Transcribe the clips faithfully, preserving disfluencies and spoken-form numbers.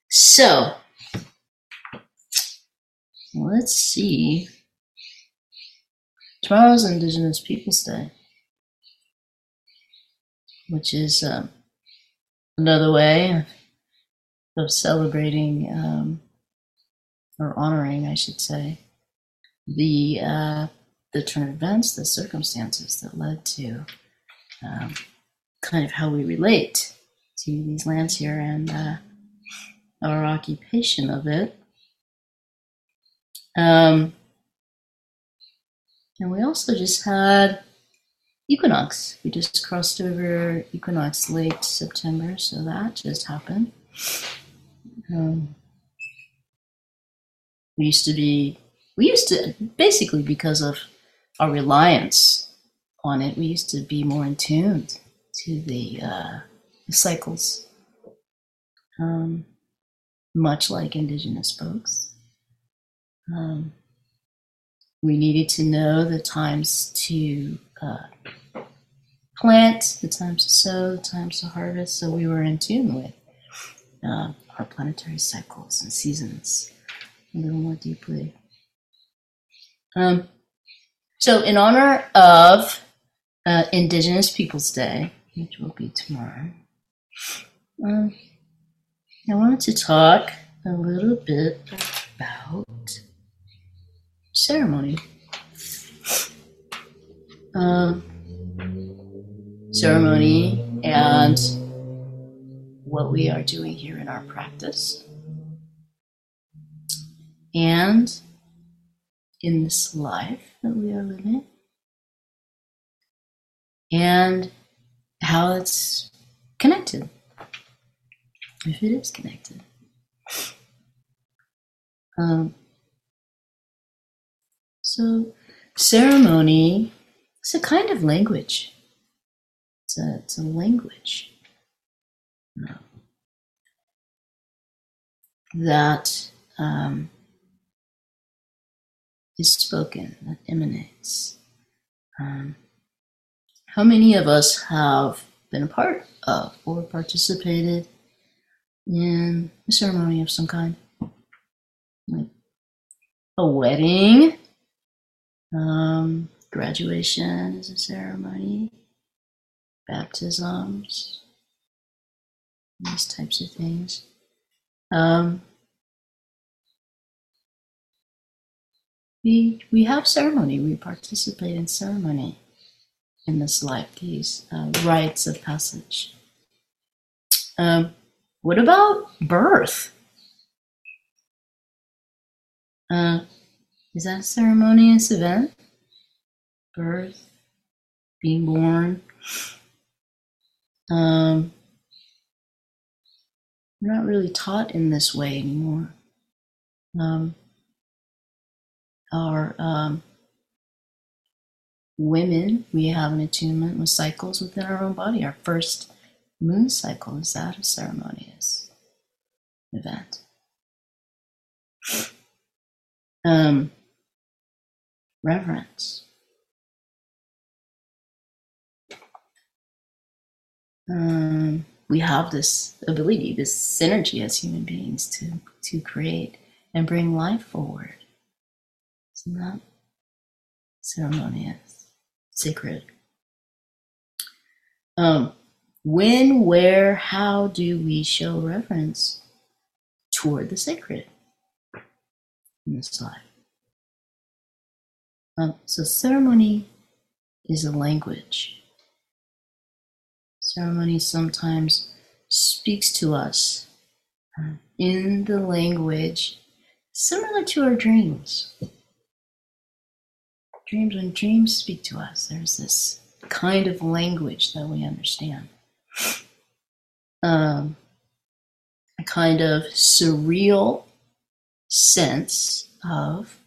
So let's see. Tomorrow's Indigenous Peoples Day, which is um, another way of celebrating um, or honoring, I should say, the uh, the turn of events, the circumstances that led to um, kind of how we relate to these lands here and uh, our occupation of it. Um, and we also just had equinox. We just crossed over equinox late September, so that just happened. Um, we used to be, we used to, basically because of our reliance on it, we used to be more in tune to the, uh, the cycles, um, much like Indigenous folks. Um, we needed to know the times to uh, plant, the times to sow, the times to harvest, so we were in tune with uh, our planetary cycles and seasons a little more deeply. Um, so in honor of uh, Indigenous Peoples Day, which will be tomorrow, um, I wanted to talk a little bit about ceremony. Um, ceremony and what we are doing here in our practice. And in this life that we are living. And how it's connected, if it is connected. Um, so ceremony is a kind of language. It's a, it's a language uh, that um, is spoken, that emanates. Um, how many of us have been a part of or participated in a ceremony of some kind? Like a wedding, um, graduation is a ceremony, baptisms, these types of things. Um, we we have ceremony. We participate in ceremony in this life. These uh, rites of passage. Um, what about birth? Uh, is that a ceremonious event? Birth, being born. Um, we're not really taught in this way anymore. Um, our um, women, we have an attunement with cycles within our own body. Our first moon cycle, is that a ceremonious event? Um, reverence. Um, we have this ability, this synergy as human beings to, to create and bring life forward. Isn't that ceremonious, sacred? Um, when, where, how do we show reverence toward the sacred in this life? Um, so ceremony is a language. Ceremony sometimes speaks to us uh, in the language similar to our dreams. Dreams, when dreams speak to us, there's this kind of language that we understand. Um, a kind of surreal sense of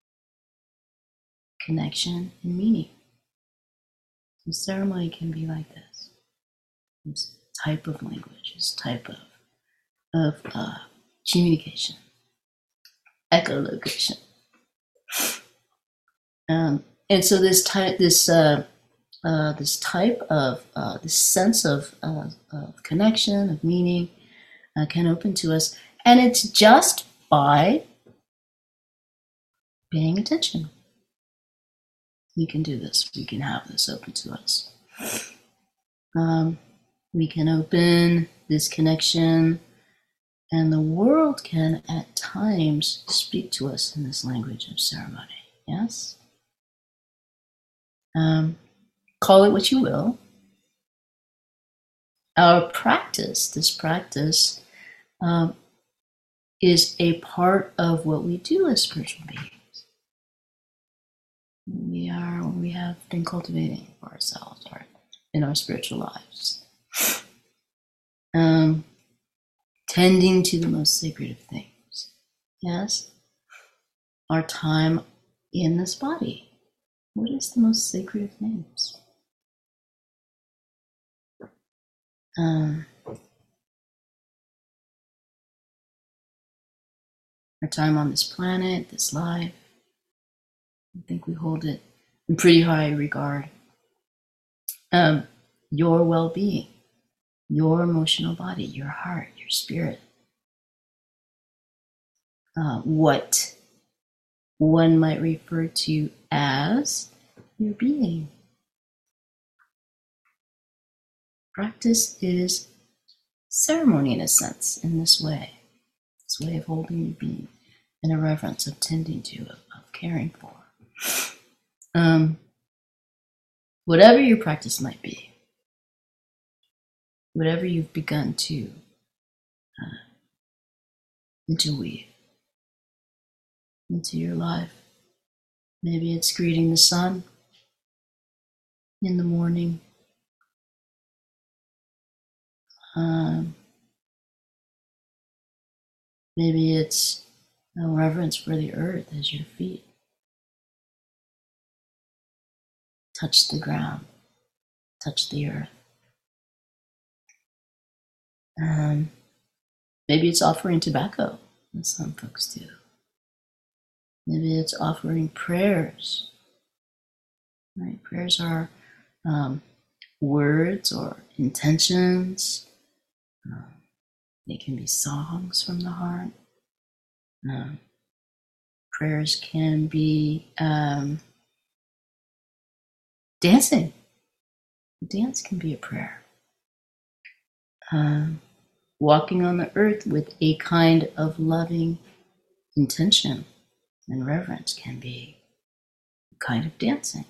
connection and meaning. And ceremony can be like this. This type of language, this type of, of uh, communication, echolocation. Um, and so this type, this uh, uh, this type of uh, this sense of, uh, of connection, of meaning, uh, can open to us And it's just by paying attention. We can do this. We can have this open to us. Um, we can open this connection, and the world can at times speak to us in this language of ceremony. Yes? Um, call it what you will. Our practice, this practice, um, is a part of what we do as spiritual beings. We are, we have been cultivating for ourselves or in our spiritual lives. Um, tending to the most sacred of things. Yes? Our time in this body. What is the most sacred of things? Um, our time on this planet, this life. I think we hold it in pretty high regard. Um, your well-being, your emotional body, your heart, your spirit. Uh, what one might refer to as your being. Practice is ceremony in a sense, in this way. This way of holding your being in a reverence, of tending to, of, of caring for. Um, whatever your practice might be, whatever you've begun to uh, interweave into your life. Maybe it's greeting the sun in the morning. Um, maybe it's a reverence for the earth as your feet touch the ground, touch the earth. Um, maybe it's offering tobacco, as some folks do. Maybe it's offering prayers. Right? Prayers are um, words or intentions. Um, they can be songs from the heart. Um, prayers can be um, dancing. Dance can be a prayer. Um, walking on the earth with a kind of loving intention and reverence can be a kind of dancing,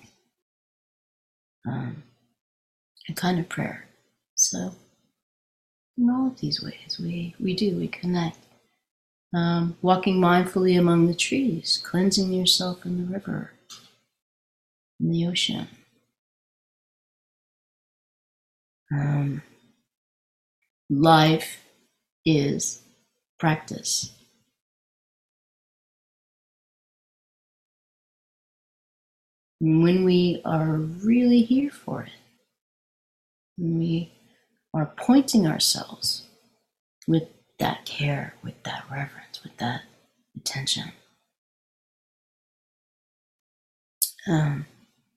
um, a kind of prayer. So in all of these ways, we, we do, we connect. Um, walking mindfully among the trees, cleansing yourself in the river, in the ocean. Um, life is practice. And when we are really here for it, when we are pointing ourselves with that care, with that reverence, with that attention, um,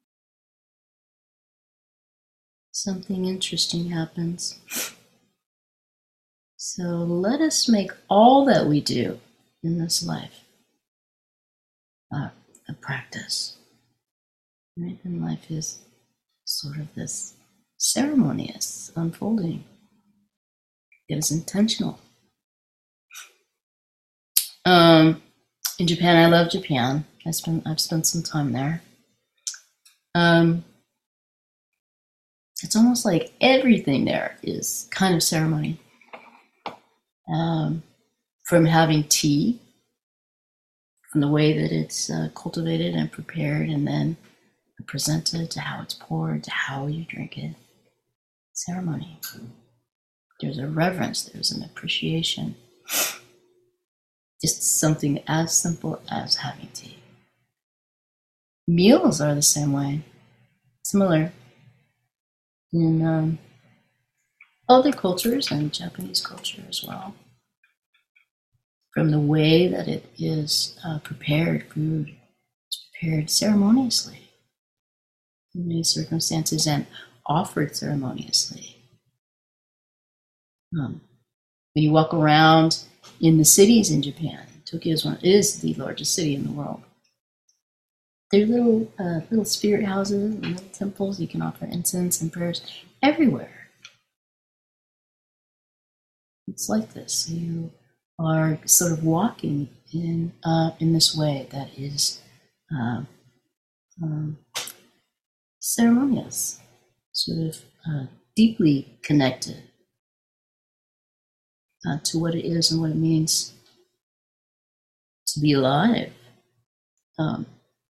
something interesting happens. So let us make all that we do in this life uh, a practice. Right? And life is sort of this ceremonious unfolding. It is intentional. Um, in Japan, I love Japan. I spent, I've spent some time there. Um, it's almost like everything there is kind of ceremony. Um, from having tea, from the way that it's uh, cultivated and prepared and then presented, to how it's poured, to how you drink it. Ceremony. There's a reverence, there's an appreciation. Just something as simple as having tea. Meals are the same way. Similar in um, other cultures and Japanese culture as well. From the way that it is uh, prepared, food is prepared ceremoniously in many circumstances and offered ceremoniously. Um, when you walk around in the cities in Japan. Tokyo is, one, is the largest city in the world. There are little, uh, little spirit houses and little temples. You can offer incense and prayers everywhere. It's like this. You are sort of walking in uh, in this way that is uh, um, ceremonious, sort of uh, deeply connected uh, to what it is and what it means to be alive. Um,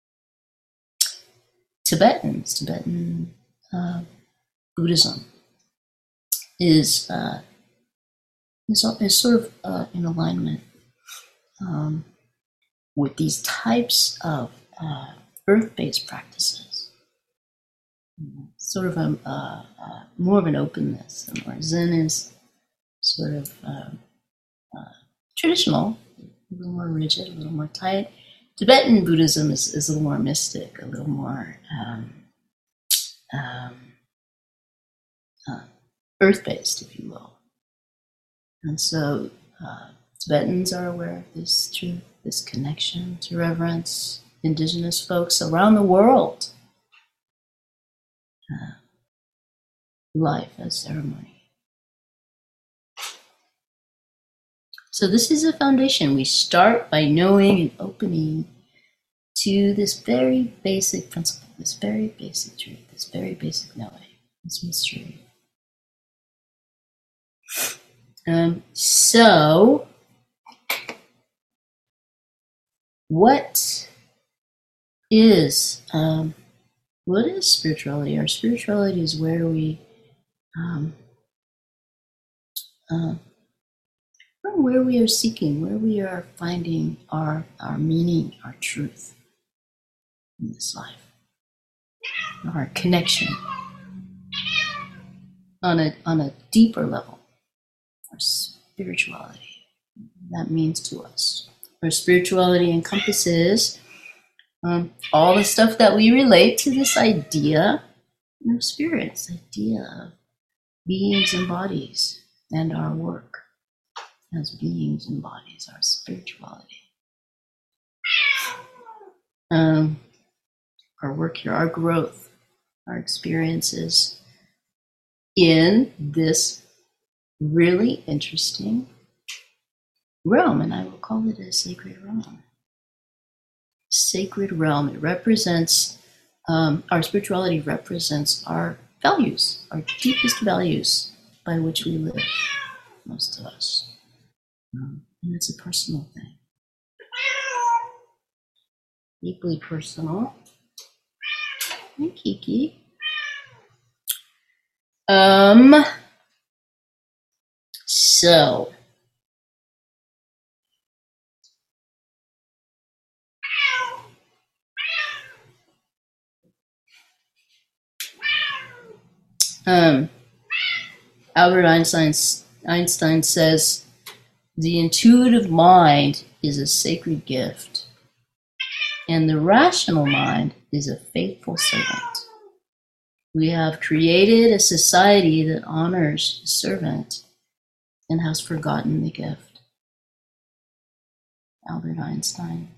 Tibetans, Tibetan uh, Buddhism is, uh, is is sort of uh, in alignment um, with these types of uh, earth-based practices. Sort of a uh, uh, more of an openness, and where Zen is sort of uh, uh, traditional, a little more rigid, a little more tight. Tibetan Buddhism is, is a little more mystic, a little more um, um, uh, earth-based, if you will. And so uh, Tibetans are aware of this truth, this connection to reverence indigenous folks around the world. Uh, life as ceremony. So this is a foundation. We start by knowing and opening to this very basic principle, this very basic truth, this very basic knowing, this mystery. Um, so, what is um, what is spirituality? Our spirituality is where we um, uh, where we are seeking, where we are finding our our meaning, our truth in this life, our connection on a on a deeper level, our spirituality. That means to us. Our spirituality encompasses um, all the stuff that we relate to this idea of spirit, this idea of beings and bodies, and our work as beings and bodies, our spirituality. Um, our work here, our growth, our experiences in this really interesting realm, and I will call it a sacred realm. Sacred realm. It represents, um, our spirituality represents our values, our deepest values by which we live, most of us. Um, and it's a personal thing. Deeply personal. Hi, Kiki. Um, so, um, Albert Einstein, Einstein says, the intuitive mind is a sacred gift, and the rational mind is a faithful servant. We have created a society that honors the servant and has forgotten the gift. Albert Einstein.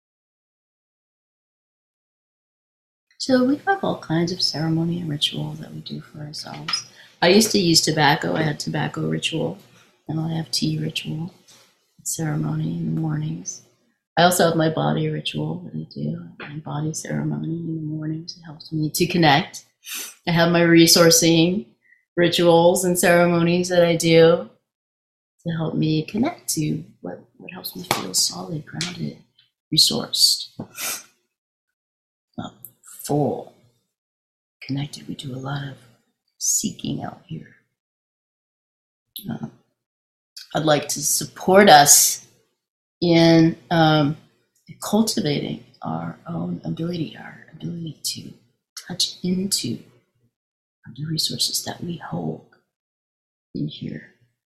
So we have all kinds of ceremony and ritual that we do for ourselves. I used to use tobacco. I had tobacco ritual, and I have tea ritual, ceremony in the mornings. I also have my body ritual that I do, my body ceremony in the mornings. It helps me to connect. I have my resourcing rituals and ceremonies that I do to help me connect to what, what helps me feel solid, grounded, resourced, well, full, connected. We do a lot of seeking out here. Uh, I'd like to support us in um, cultivating our own ability, our ability to touch into the resources that we hold in here.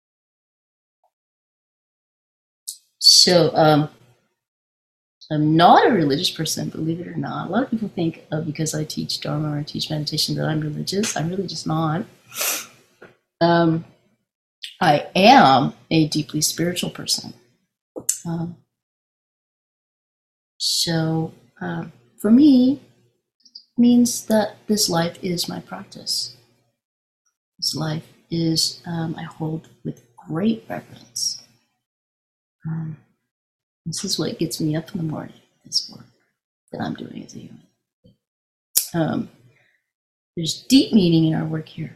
So um, I'm not a religious person, believe it or not. A lot of people think uh, because I teach Dharma or I teach meditation that I'm religious. I'm really just not. Um, I am a deeply spiritual person. Um, so uh, for me, it means that this life is my practice. This life is, um, I hold with great reverence. Um, this is what gets me up in the morning, this work that I'm doing as a human. Um, there's deep meaning in our work here.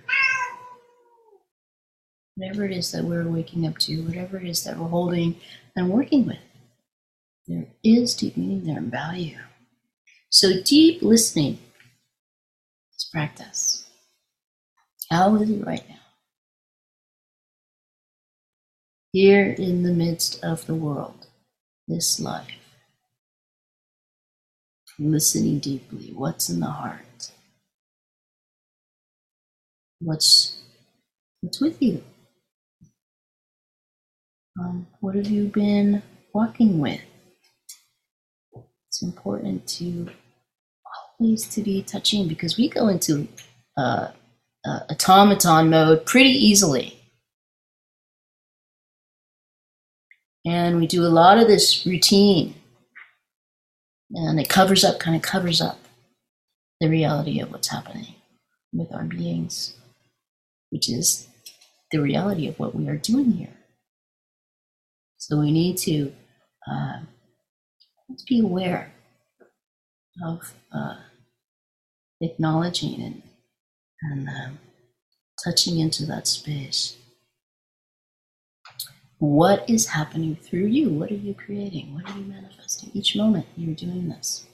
Whatever it is that we're waking up to, whatever it is that we're holding and working with, there is deep meaning there and value. So deep listening is practice. How is it right now? Here in the midst of the world, this life. Listening deeply. What's in the heart? What's, what's with you? Um, what have you been walking with? It's important to always to be touching, because we go into uh, uh, automaton mode pretty easily. And we do a lot of this routine, and it covers up, kind of covers up the reality of what's happening with our beings, which is the reality of what we are doing here. So we need to uh, let's be aware of uh, acknowledging and, and um, touching into that space. What is happening through you? What are you creating? What are you manifesting? Each moment you're doing this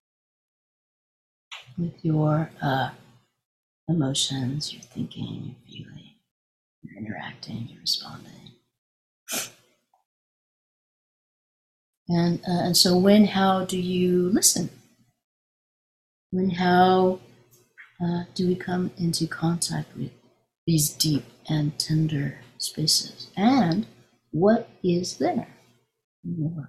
with your uh, emotions, your thinking, your feeling, you're interacting, you're responding. And, uh, and so when, how do you listen? When, how uh, do we come into contact with these deep and tender spaces? And what is there? More.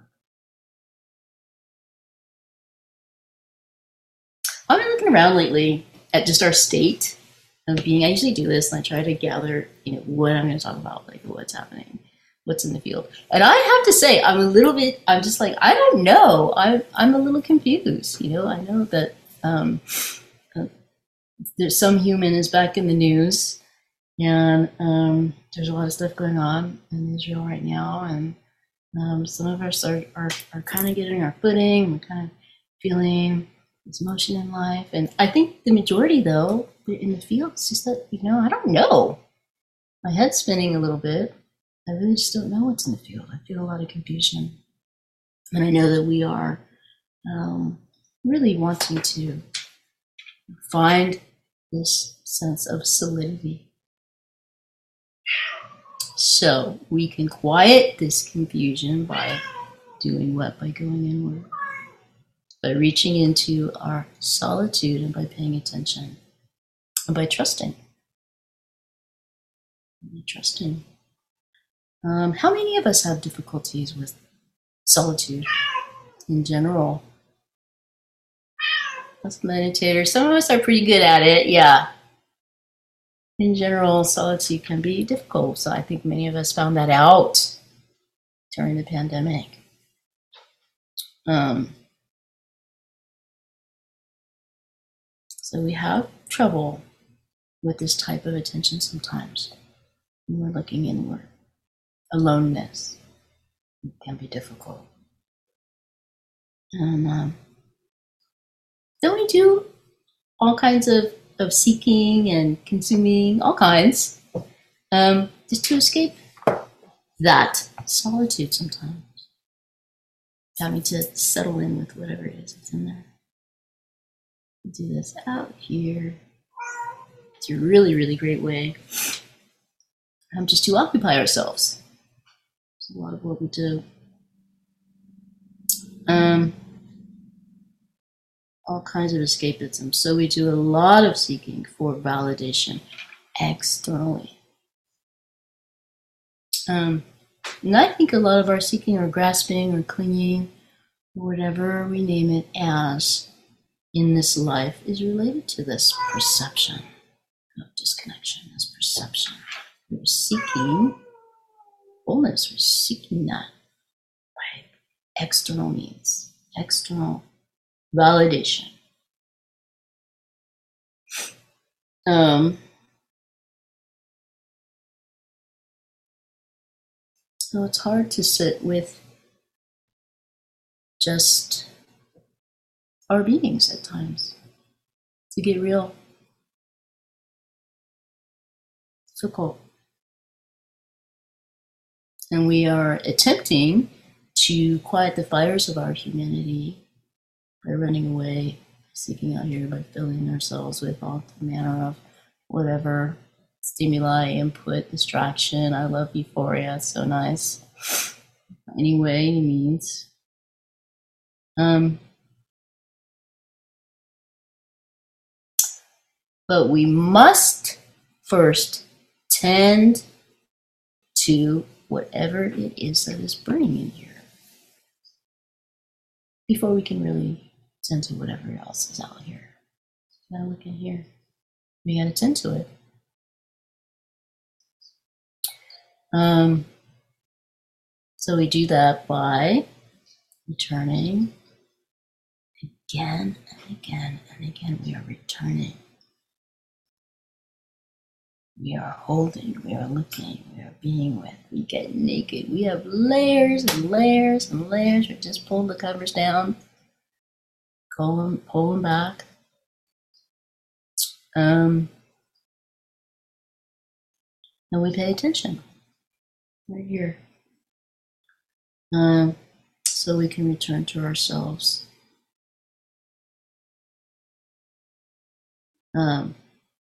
I've been looking around lately at just our state of being. I usually do this and I try to gather, you know, what I'm going to talk about, like what's happening, what's in the field. And I have to say, I'm a little bit, I'm just like, I don't know. I'm, I'm a little confused. You know, I know that um, uh, there's some human is back in the news, and um, there's a lot of stuff going on in Israel right now. And um, some of us are, are, are kind of getting our footing. We're kind of feeling this motion in life. And I think the majority, though, in the field, it's just that, you know, I don't know. My head's spinning a little bit. I really just don't know what's in the field. I feel a lot of confusion. And I know that we are um, really wanting to find this sense of solidity. So we can quiet this confusion by doing what? By going inward. By reaching into our solitude and by paying attention. And by trusting. By trusting. Um, how many of us have difficulties with solitude in general? Us meditators, some of us are pretty good at it, yeah. In general, solitude can be difficult, so I think many of us found that out during the pandemic. Um, so we have trouble with this type of attention sometimes when we're looking inward. Aloneness can be difficult. And um, don't we do all kinds of, of seeking and consuming, all kinds, um, just to escape that solitude sometimes? Having to settle in with whatever it is that's in there. We do this out here. It's a really, really great way um, just to occupy ourselves. It's a lot of what we do. Um, all kinds of escapism. So we do a lot of seeking for validation externally. Um, and I think a lot of our seeking or grasping or clinging, or whatever we name it as, in this life is related to this perception of disconnection, this perception. We're seeking wholeness, we're seeking that by external needs, external validation. Um, so it's hard to sit with just our beings at times, to get real. Difficult. And we are attempting to quiet the fires of our humanity by running away, seeking out here, by filling ourselves with all manner of whatever stimuli, input, distraction. I love euphoria, it's so nice. Anyway, any means. Um, but we must first tend to whatever it is that is burning in here before we can really tend to whatever else is out here. We gotta look in here. We gotta tend to it. Um, so we do that by returning again and again and again. We are returning. We are holding, we are looking, we are being with. We get naked. We have layers and layers and layers. We just pull the covers down, pull them, pull them back. Um, and we pay attention. We're here. Um, so we can return to ourselves. Um,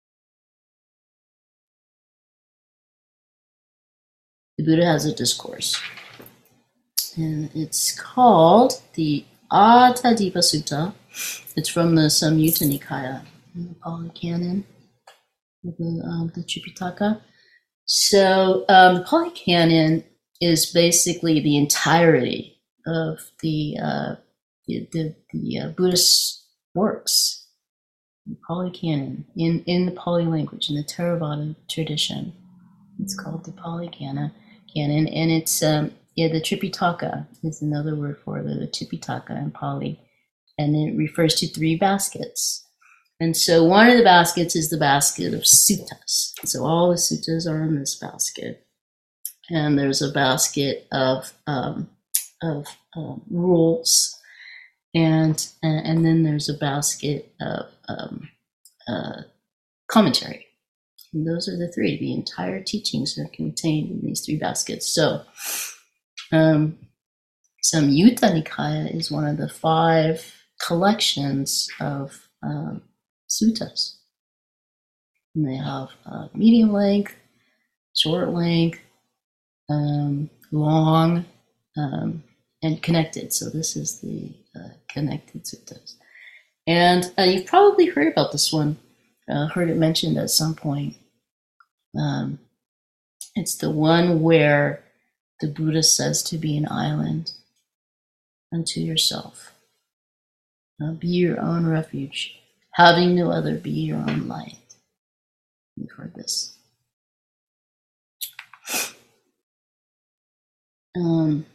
the Buddha has a discourse, and it's called the Attadipa Sutta. It's from the Samyutta Nikaya, in the Pali Canon, the, um, the Tripitaka. So um, the Pali Canon is basically the entirety of the uh, the, the, the uh, Buddhist works, the Pali Canon, in, in the Pali language, in the Theravada tradition. It's called the Pali Canon, canon and it's um, yeah, the Tripitaka is another word for it, the Tripitaka in Pali, and it refers to three baskets. And so one of the baskets is the basket of suttas. So all the suttas are in this basket. And there's a basket of um, of um, rules, and and then there's a basket of um, uh, commentary. And those are the three. The entire teachings are contained in these three baskets. So, um, Samyutta Nikaya is one of the five collections of um, suttas. And they have uh, medium length, short length, um, long, um, and connected. So this is the uh, connected suttas. And uh, you've probably heard about this one, uh, heard it mentioned at some point. Um, it's the one where the Buddha says to be an island unto yourself. Uh, be your own refuge. Having no other, be your own light. You've heard this. Um,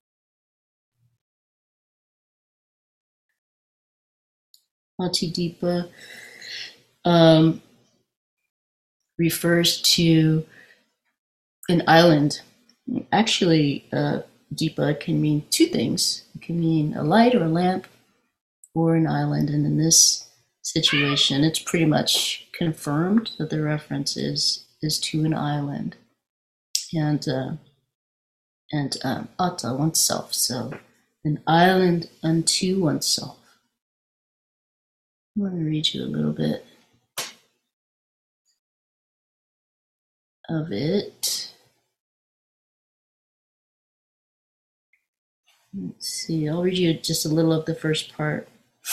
Attadipa um, refers to an island. Actually, uh, Deepa can mean two things. It can mean a light or a lamp or an island. And in this situation, it's pretty much confirmed that the reference is, is to an island. And, uh, and um, atta, oneself. So an island unto oneself. I'm going to read you a little bit of it. Let's see, I'll read you just a little of the first part.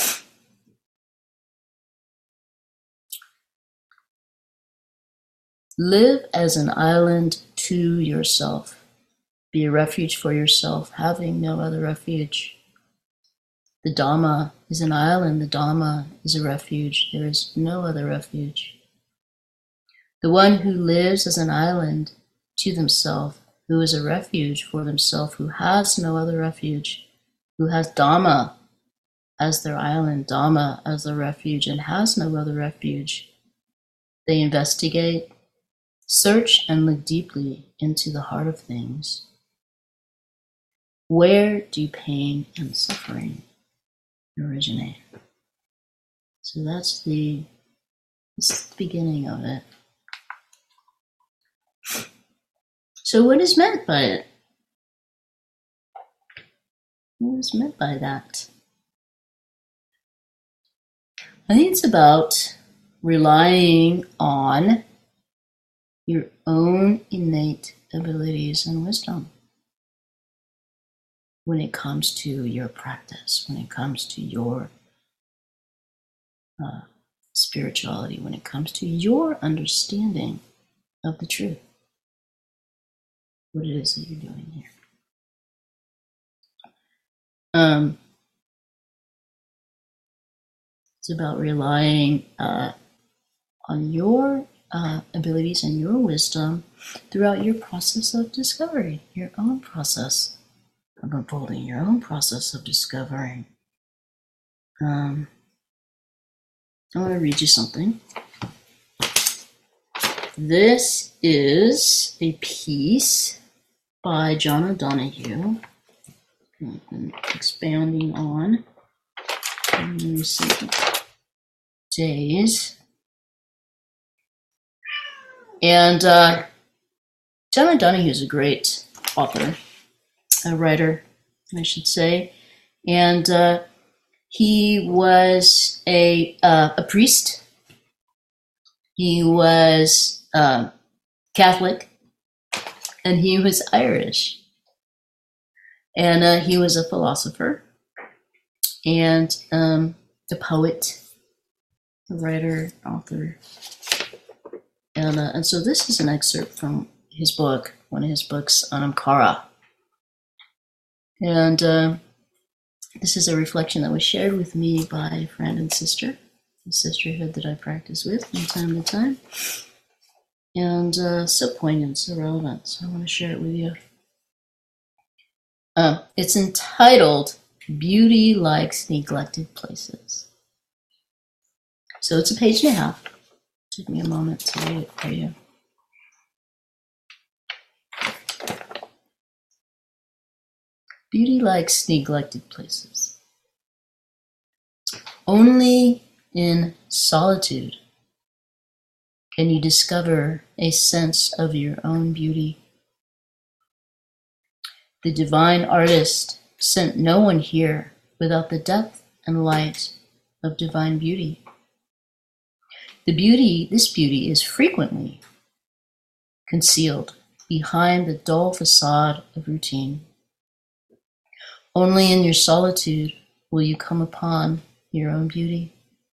Live as an island to yourself. Be a refuge for yourself, having no other refuge. The Dhamma is an island. The Dhamma is a refuge. There is no other refuge. The one who lives as an island to themselves, who is a refuge for themselves, who has no other refuge, who has Dhamma as their island, Dhamma as their refuge, and has no other refuge. They investigate, search, and look deeply into the heart of things. Where do pain and suffering originate? So that's the, that's the beginning of it. So what is meant by it? What is meant by that? I think it's about relying on your own innate abilities and wisdom when it comes to your practice, when it comes to your uh, spirituality, when it comes to your understanding of the truth, what it is that you're doing here. Um, it's about relying uh, on your uh, abilities and your wisdom throughout your process of discovery, your own process of unfolding, your own process of discovering. Um, I want to read you something. This is a piece by John O'Donohue, expounding on in recent days. And uh, John O'Donohue is a great author, a writer, I should say. And uh, he was a, uh, a priest. He was uh, Catholic, and he was Irish. And uh, he was a philosopher and um, a poet, a writer, author. And, uh, and so this is an excerpt from his book, one of his books, Anamkara. And uh, this is a reflection that was shared with me by a friend and sister, a sisterhood that I practice with from time to time. And uh, so poignant, so relevant, so I want to share it with you. Uh, it's entitled, Beauty Likes Neglected Places. So it's a page and a half. Took me a moment to read it for you. Beauty likes neglected places. Only in solitude can you discover a sense of your own beauty. The divine artist sent no one here without the depth and light of divine beauty. The beauty, this beauty is frequently concealed behind the dull facade of routine. Only in your solitude will you come upon your own beauty.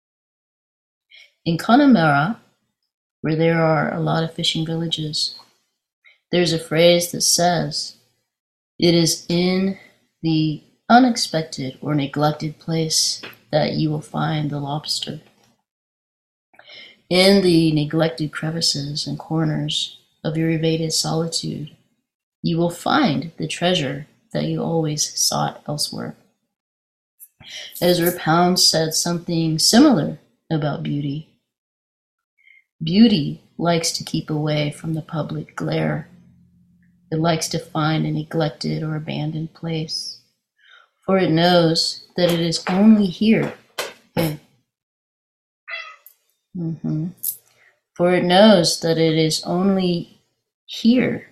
In Connemara, where there are a lot of fishing villages, there's a phrase that says, it is in the unexpected or neglected place that you will find the lobster. In the neglected crevices and corners of your evaded solitude, you will find the treasure that you always sought elsewhere. Ezra Pound said something similar about beauty. Beauty likes to keep away from the public glare. It likes to find a neglected or abandoned place, for it knows that it is only here. Okay. Mm-hmm. For it knows that it is only here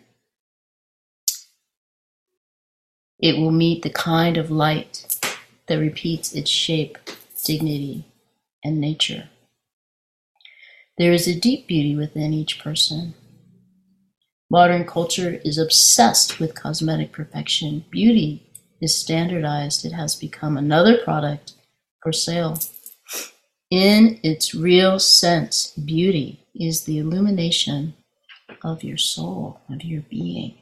it will meet the kind of light that repeats its shape, dignity, and nature. There is a deep beauty within each person. Modern culture is obsessed with cosmetic perfection. Beauty is standardized. It has become another product for sale. In its real sense, beauty is the illumination of your soul, of your being.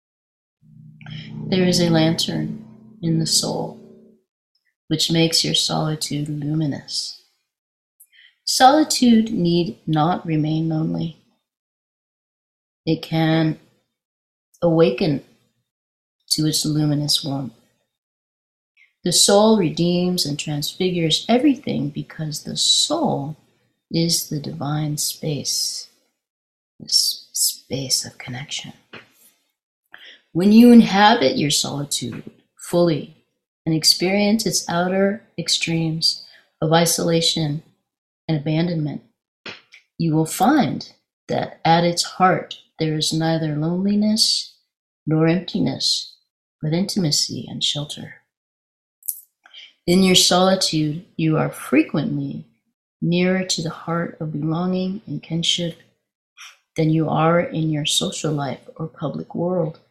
There is a lantern in the soul, which makes your solitude luminous. Solitude need not remain lonely. It can awaken to its luminous warmth. The soul redeems and transfigures everything because the soul is the divine space, this space of connection. When you inhabit your solitude fully and experience its outer extremes of isolation and abandonment, you will find that at its heart there is neither loneliness nor emptiness, but intimacy and shelter. In your solitude, you are frequently nearer to the heart of belonging and kinship than you are in your social life or public world.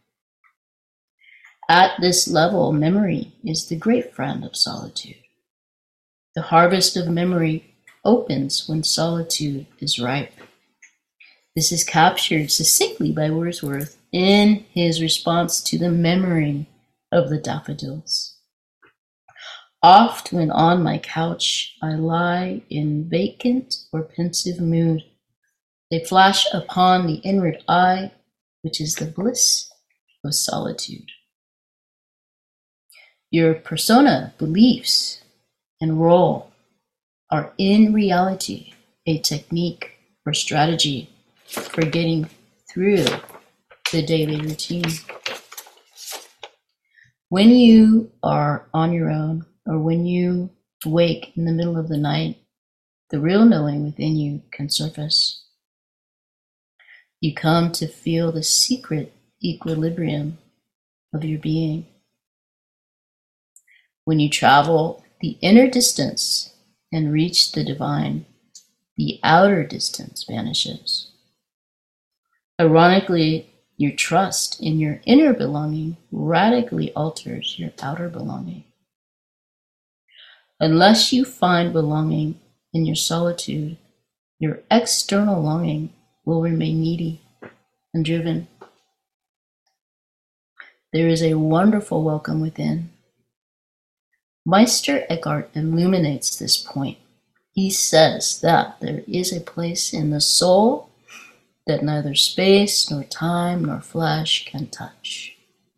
At this level, memory is the great friend of solitude. The harvest of memory opens when solitude is ripe. This is captured succinctly by Wordsworth in his response to the memory of the daffodils. Oft when on my couch I lie in vacant or pensive mood, they flash upon the inward eye, which is the bliss of solitude. Your persona, beliefs, and role are in reality a technique or strategy for getting through the daily routine. When you are on your own, or when you wake in the middle of the night, the real knowing within you can surface. You come to feel the secret equilibrium of your being. When you travel the inner distance and reach the divine, the outer distance vanishes. Ironically, your trust in your inner belonging radically alters your outer belonging. Unless you find belonging in your solitude, your external longing will remain needy and driven. There is a wonderful welcome within. Meister Eckhart illuminates this point. He says that there is a place in the soul that neither space, nor time, nor flesh can touch.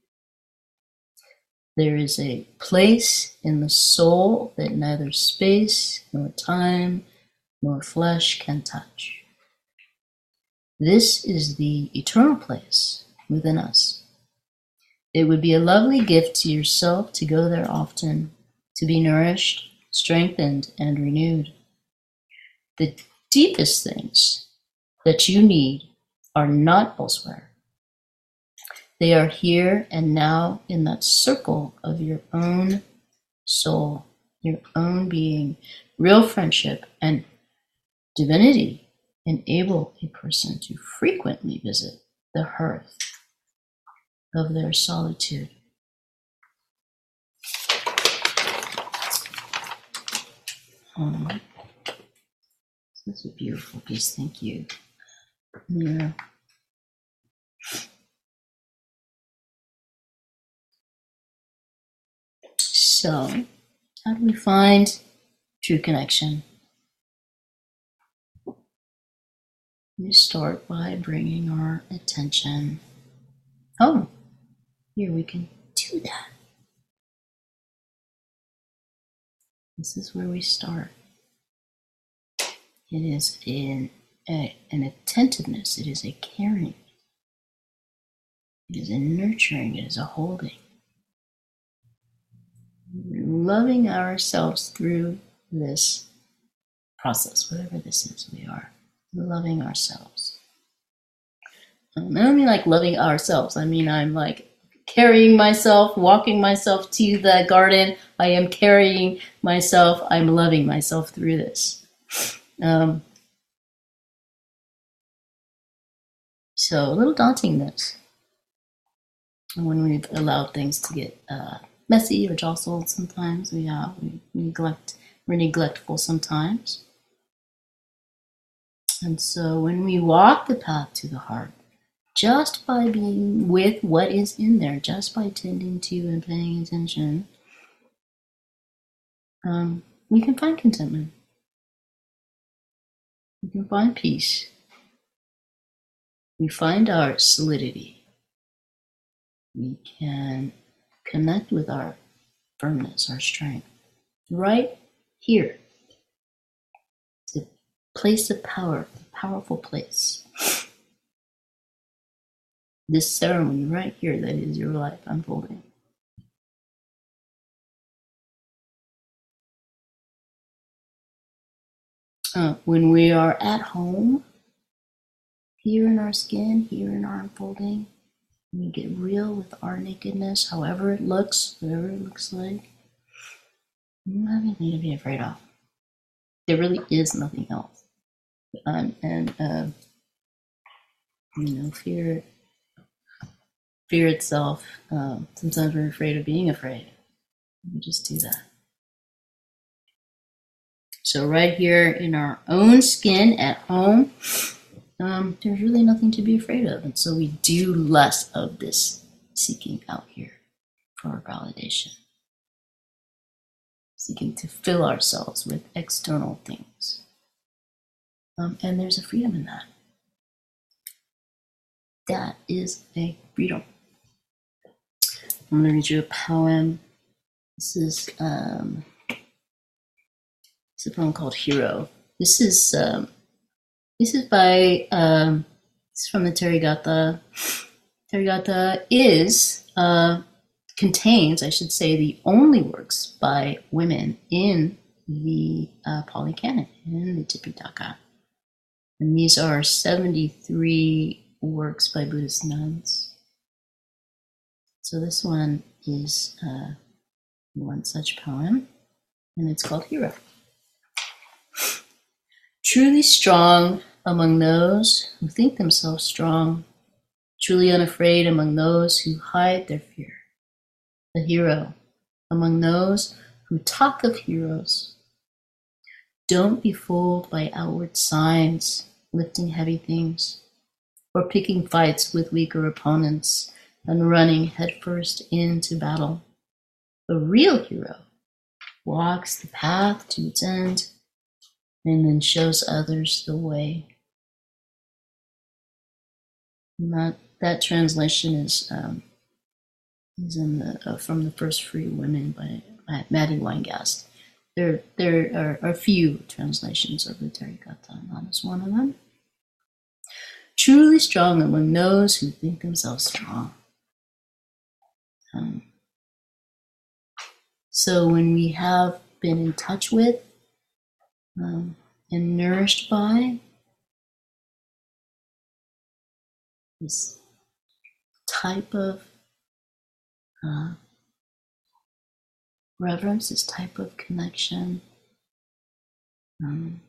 There is a place in the soul that neither space, nor time, nor flesh can touch. This is the eternal place within us. It would be a lovely gift to yourself to go there often, to be nourished, strengthened, and renewed. The deepest things that you need are not elsewhere. They are here and now in that circle of your own soul, your own being. Real friendship and divinity enable a person to frequently visit the hearth of their solitude. Um, this is a beautiful piece, thank you. Yeah. So, how do we find true connection? We start by bringing our attention home. Here we can do that. This is where we start. It is in a, an attentiveness. It is a caring. It is a nurturing. It is a holding. Loving ourselves through this process, whatever this is, we are loving ourselves. Um, I don't mean like loving ourselves. I mean I'm like carrying myself, walking myself to the garden. I am carrying myself. I'm loving myself through this. Um, so a little daunting this. And when we've allowed things to get uh, messy or jostled sometimes, we, uh, we neglect, we're neglectful sometimes. And so when we walk the path to the heart, just by being with what is in there, just by tending to and paying attention, um, we can find contentment. We can find peace. We find our solidity. We can connect with our firmness, our strength. Right here, the place of power, the powerful place. This ceremony right here, that is your life unfolding. Uh, when we are at home, here in our skin, here in our unfolding, we get real with our nakedness, however it looks, whatever it looks like. You don't have anything to be afraid of. There really is nothing else. Um, and, uh, you know, fear, fear itself, um, sometimes we're afraid of being afraid. We just do that. So right here in our own skin at home, um, there's really nothing to be afraid of. And so we do less of this seeking out here for our validation. Seeking to fill ourselves with external things. Um, and there's a freedom in that. That is a freedom. I'm going to read you a poem. This is, um, it's a poem called Hero. This is um, this is by um, it's from the Therigatha. Therigatha is uh, contains, I should say, the only works by women in the uh, Pali Canon, in the Tipitaka. And these are seventy-three works by Buddhist nuns. So this one is uh, one such poem, and it's called Hero. Truly strong among those who think themselves strong, truly unafraid among those who hide their fear. The hero among those who talk of heroes. Don't be fooled by outward signs, lifting heavy things, or picking fights with weaker opponents and running headfirst into battle. The real hero walks the path to its end and then shows others the way. And that, that translation is, um, is in the, uh, from The First Free Women by, by Maddie Weingast. There, there are a few translations of the Therigatha, and that is one of them. Truly strong among those who think themselves strong. Um, so when we have been in touch with um, and nourished by this type of uh, reverence, this type of connection, um,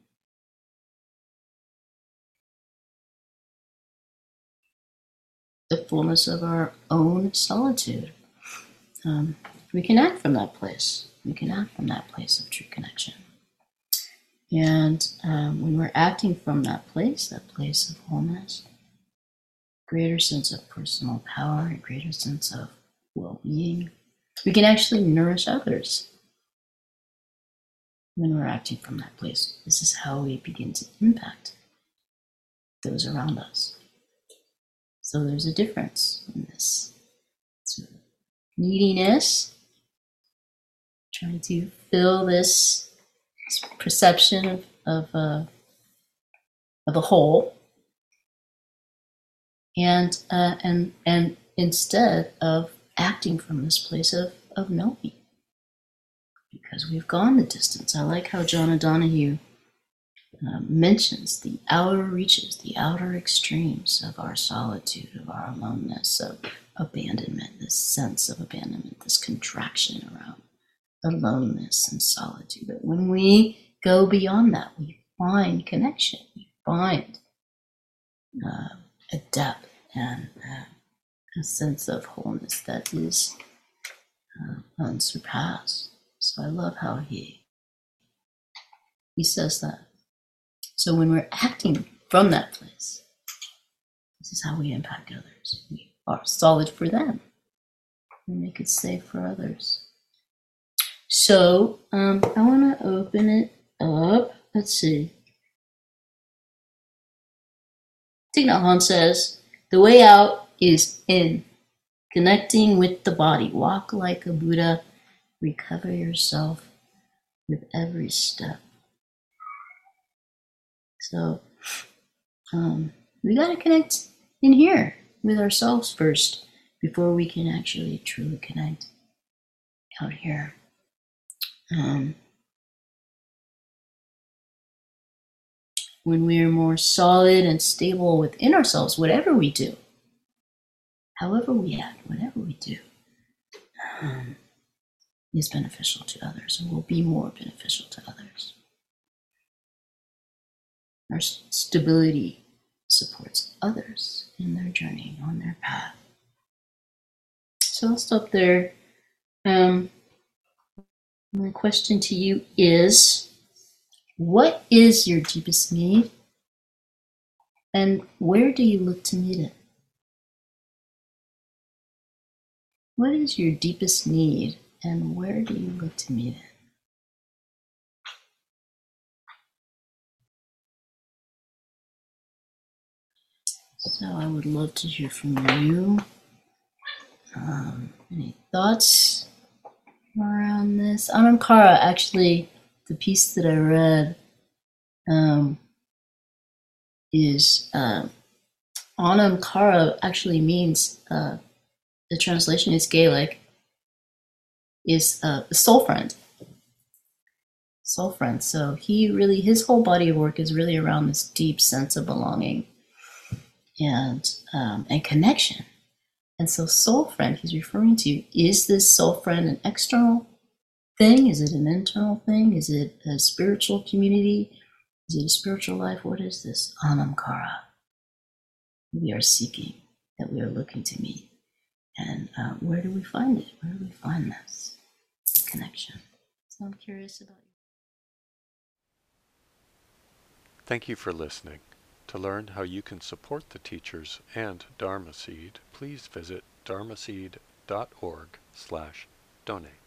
the fullness of our own solitude. Um, we can act from that place. We can act from that place of true connection. And um, when we're acting from that place, that place of wholeness, greater sense of personal power, a greater sense of well-being, we can actually nourish others when we're acting from that place. This is how we begin to impact those around us. So there's a difference in this. So neediness, trying to fill this, this perception of of, uh, of a whole, and uh, and and instead of acting from this place of of knowing, because we've gone the distance. I like how John O'Donohue uh, mentions the outer reaches, the outer extremes of our solitude, of our aloneness, of abandonment, this sense of abandonment, this contraction around aloneness and solitude. But when we go beyond that, we find connection, we find uh, a depth and uh, a sense of wholeness that is uh, unsurpassed. So I love how he he says that. So when we're acting from that place, this is how we impact others. We are solid for them. We make it safe for others. So um, I want to open it up. Let's see. Thich Nhat Hanh says, the way out is in. Connecting with the body. Walk like a Buddha recover yourself with every step. So um, we got to connect in here with ourselves first before we can actually truly connect out here. Um, when we are more solid and stable within ourselves, whatever we do, however we act, whatever we do, um, is beneficial to others and will be more beneficial to others. Our stability supports others in their journey, on their path. So I'll stop there. Um, my question to you is, what is your deepest need, and where do you look to meet it? What is your deepest need, and where do you look to meet it? So I would love to hear from you. Um, any thoughts around this? Anam Cara, actually, the piece that I read um, is uh, Anam Cara actually means, uh, the translation is Gaelic, is uh, a soul friend. Soul friend. So he really, his whole body of work is really around this deep sense of belonging and um, and connection. And so soul friend he's referring to, is this soul friend an external thing? Is it an internal thing? Is it a spiritual community? Is it a spiritual life? What is this Anam Cara we are seeking, that we are looking to meet? And uh, where do we find it? Where do we find this connection? So I'm curious about you. Thank you for listening. To learn how you can support the teachers and Dharma Seed, please visit dharmaseed dot org slash donate.